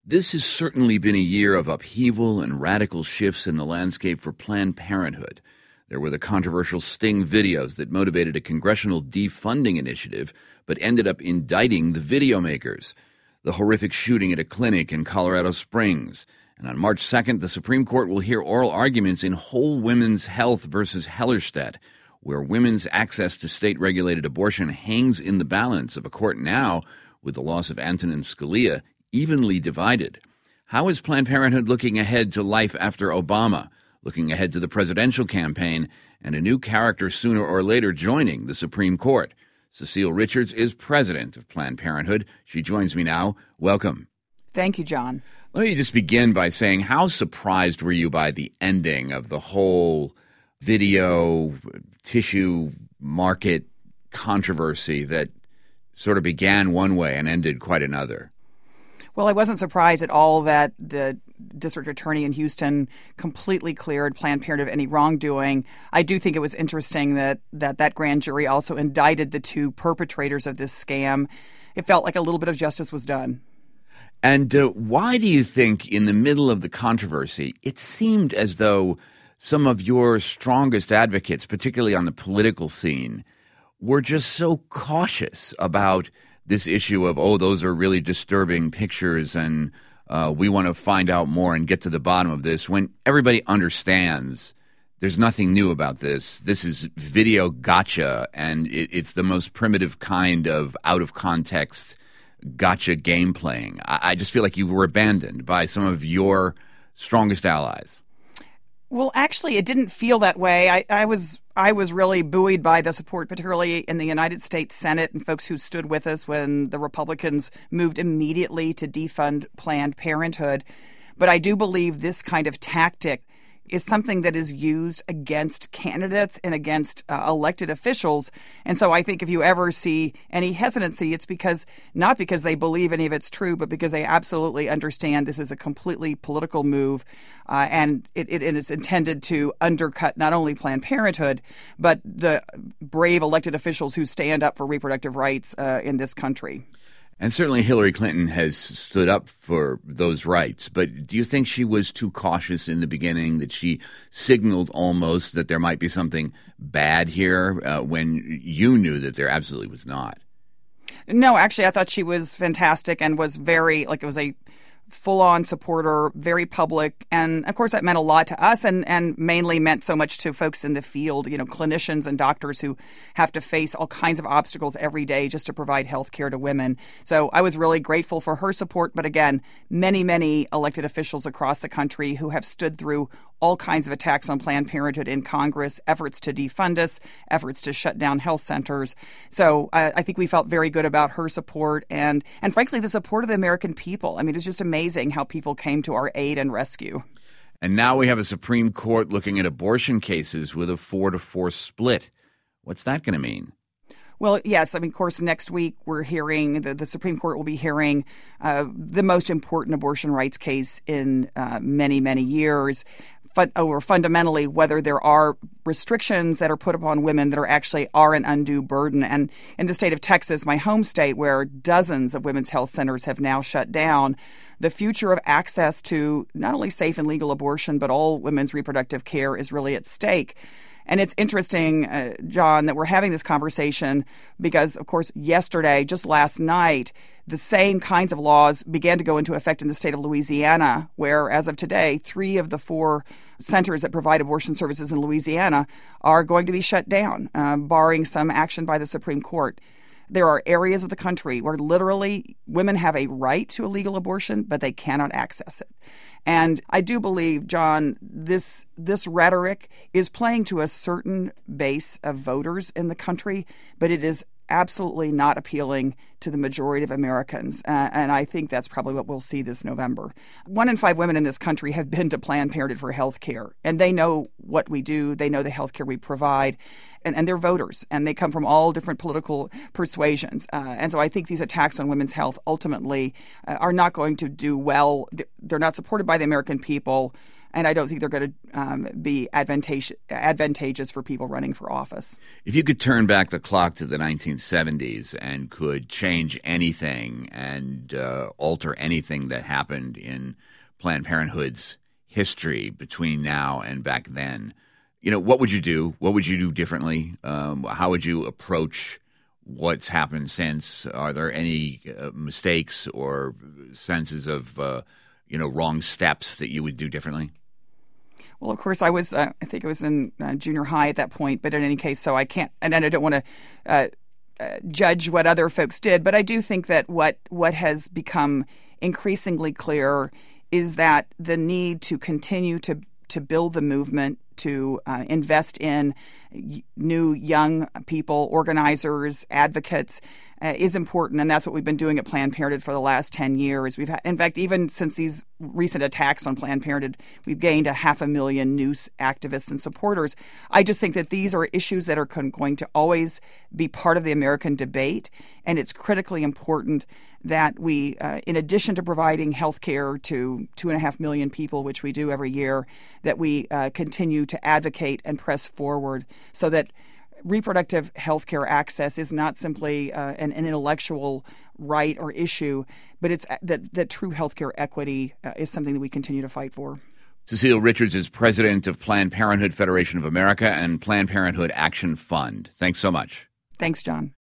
This has certainly been a year of upheaval and radical shifts in the landscape for Planned Parenthood. There were the controversial Sting videos that motivated a congressional defunding initiative, but ended up indicting the video makers. The horrific shooting at a clinic in Colorado Springs. And on March 2nd, the Supreme Court will hear oral arguments in Whole Women's Health versus Hellerstedt, where women's access to state-regulated abortion hangs in the balance of a court now, with the loss of Antonin Scalia, evenly divided. How is Planned Parenthood looking ahead to life after Obama, looking ahead to the presidential campaign, and a new character sooner or later joining the Supreme Court? Cecile Richards is president of Planned Parenthood. She joins me now. Welcome. Thank you, John. Let me just begin by saying, how surprised were you by the ending of the whole video tissue market controversy that sort of began one way and ended quite another? Well, I wasn't surprised at all that the district attorney in Houston completely cleared Planned Parenthood of any wrongdoing. I do think it was interesting that grand jury also indicted the two perpetrators of this scam. It felt like a little bit of justice was done. And why do you think in the middle of the controversy, it seemed as though some of your strongest advocates, particularly on the political scene, were just so cautious about this issue of, those are really disturbing pictures and we want to find out more and get to the bottom of this, when everybody understands there's nothing new about this. This is video gotcha, and it's the most primitive kind of out-of-context gotcha game playing. I just feel like you were abandoned by some of your strongest allies. Well, actually, it didn't feel that way. I was really buoyed by the support, particularly in the United States Senate and folks who stood with us when the Republicans moved immediately to defund Planned Parenthood. But I do believe this kind of tactic is something that is used against candidates and against elected officials. And so I think if you ever see any hesitancy, it's not because they believe any of it's true, but because they absolutely understand this is a completely political move, and it is intended to undercut not only Planned Parenthood, but the brave elected officials who stand up for reproductive rights in this country. And certainly Hillary Clinton has stood up for those rights. But do you think she was too cautious in the beginning, that she signaled almost that there might be something bad here when you knew that there absolutely was not? No, actually, I thought she was fantastic and was very, it was a full-on supporter, very public. And, of course, that meant a lot to us and mainly meant so much to folks in the field, clinicians and doctors who have to face all kinds of obstacles every day just to provide health care to women. So I was really grateful for her support. But, again, many, many elected officials across the country who have stood through all kinds of attacks on Planned Parenthood in Congress, efforts to defund us, efforts to shut down health centers. So I think we felt very good about her support and frankly, the support of the American people. I mean, it's just amazing how people came to our aid and rescue. And now we have a Supreme Court looking at abortion cases with a 4-4 split. What's that going to mean? Well, yes. I mean, of course, next week we're hearing, the Supreme Court will be hearing the most important abortion rights case in many, many years. Or fundamentally whether there are restrictions that are put upon women that are an undue burden. And in the state of Texas, my home state, where dozens of women's health centers have now shut down, the future of access to not only safe and legal abortion, but all women's reproductive care is really at stake. And it's interesting, John, that we're having this conversation because, of course, yesterday, just last night, the same kinds of laws began to go into effect in the state of Louisiana, where, as of today, 3 of the 4 centers that provide abortion services in Louisiana are going to be shut down, barring some action by the Supreme Court. There are areas of the country where literally women have a right to a legal abortion, but they cannot access it. And I do believe, John, this rhetoric is playing to a certain base of voters in the country, but it is absolutely not appealing to the majority of Americans. And I think that's probably what we'll see this November. 1 in 5 women in this country have been to Planned Parenthood for health care, and they know what we do. They know the health care we provide, and they're voters, and they come from all different political persuasions. And so I think these attacks on women's health ultimately are not going to do well. They're not supported by the American people. and I don't think they're going to be advantageous for people running for office. If you could turn back the clock to the 1970s and could change anything and alter anything that happened in Planned Parenthood's history between now and back then, what would you do? What would you do differently? How would you approach what's happened since? Are there any mistakes or senses of wrong steps that you would do differently? Well, of course, I think I was in junior high at that point, but in any case, so I can't, and I don't want to judge what other folks did, but I do think that what has become increasingly clear is that the need to continue to build the movement, to invest in new young people, organizers, advocates, is important, and that's what we've been doing at Planned Parenthood for the last 10 years. We've had, in fact, even since these recent attacks on Planned Parenthood, we've gained 500,000 new activists and supporters. I just think that these are issues that are going to always be part of the American debate, and it's critically important that we, in addition to providing health care to 2.5 million people, which we do every year, that we continue to advocate and press forward so that reproductive health care access is not simply an intellectual right or issue, but it's that true health care equity is something that we continue to fight for. Cecile Richards is president of Planned Parenthood Federation of America and Planned Parenthood Action Fund. Thanks so much. Thanks, John.